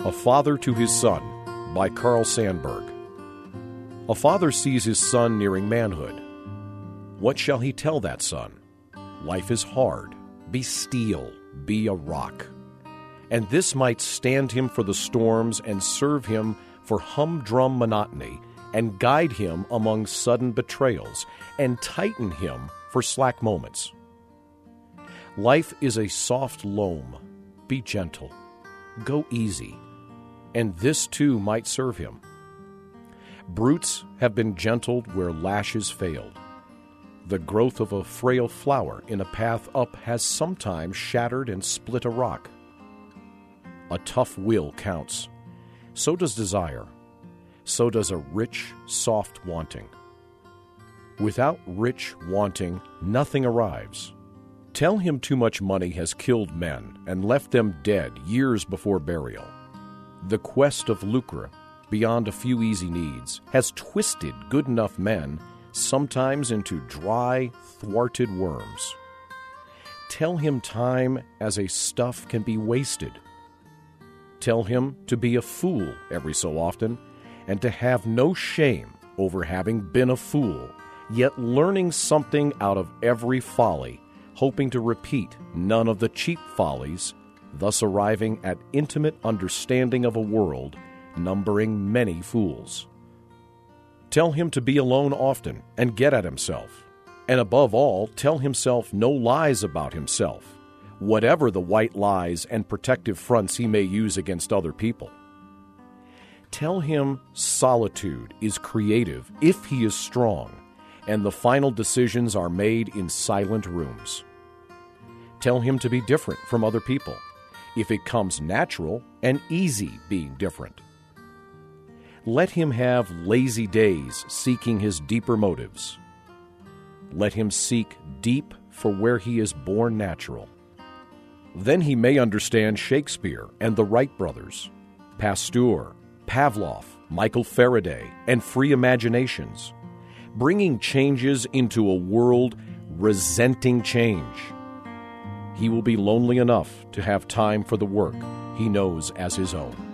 A Father to His Son by Carl Sandburg. A father sees his son nearing manhood. What shall he tell that son? Life is hard. Be steel. Be a rock. And this might stand him for the storms and serve him for humdrum monotony, and guide him among sudden betrayals, and tighten him for slack moments. Life is a soft loam. Be gentle. Go easy. And this too might serve him. Brutes have been gentled where lashes failed. The growth of a frail flower in a path up has sometimes shattered and split a rock. A tough will counts. So does desire. So does a rich, soft wanting. Without rich wanting, nothing arrives. Tell him too much money has killed men and left them dead years before burial. The quest of lucre, beyond a few easy needs, has twisted good enough men sometimes into dry, thwarted worms. Tell him time as a stuff can be wasted. Tell him to be a fool every so often, and to have no shame over having been a fool, yet learning something out of every folly, hoping to repeat none of the cheap follies, thus arriving at intimate understanding of a world numbering many fools. Tell him to be alone often and get at himself, and above all, tell himself no lies about himself, whatever the white lies and protective fronts he may use against other people. Tell him solitude is creative if he is strong, and the final decisions are made in silent rooms. Tell him to be different from other people, if it comes natural and easy being different. Let him have lazy days seeking his deeper motives. Let him seek deep for where he is born natural. Then he may understand Shakespeare and the Wright brothers, Pasteur, Pavlov, Michael Faraday, and free imaginations, bringing changes into a world resenting change. He will be lonely enough to have time for the work he knows as his own.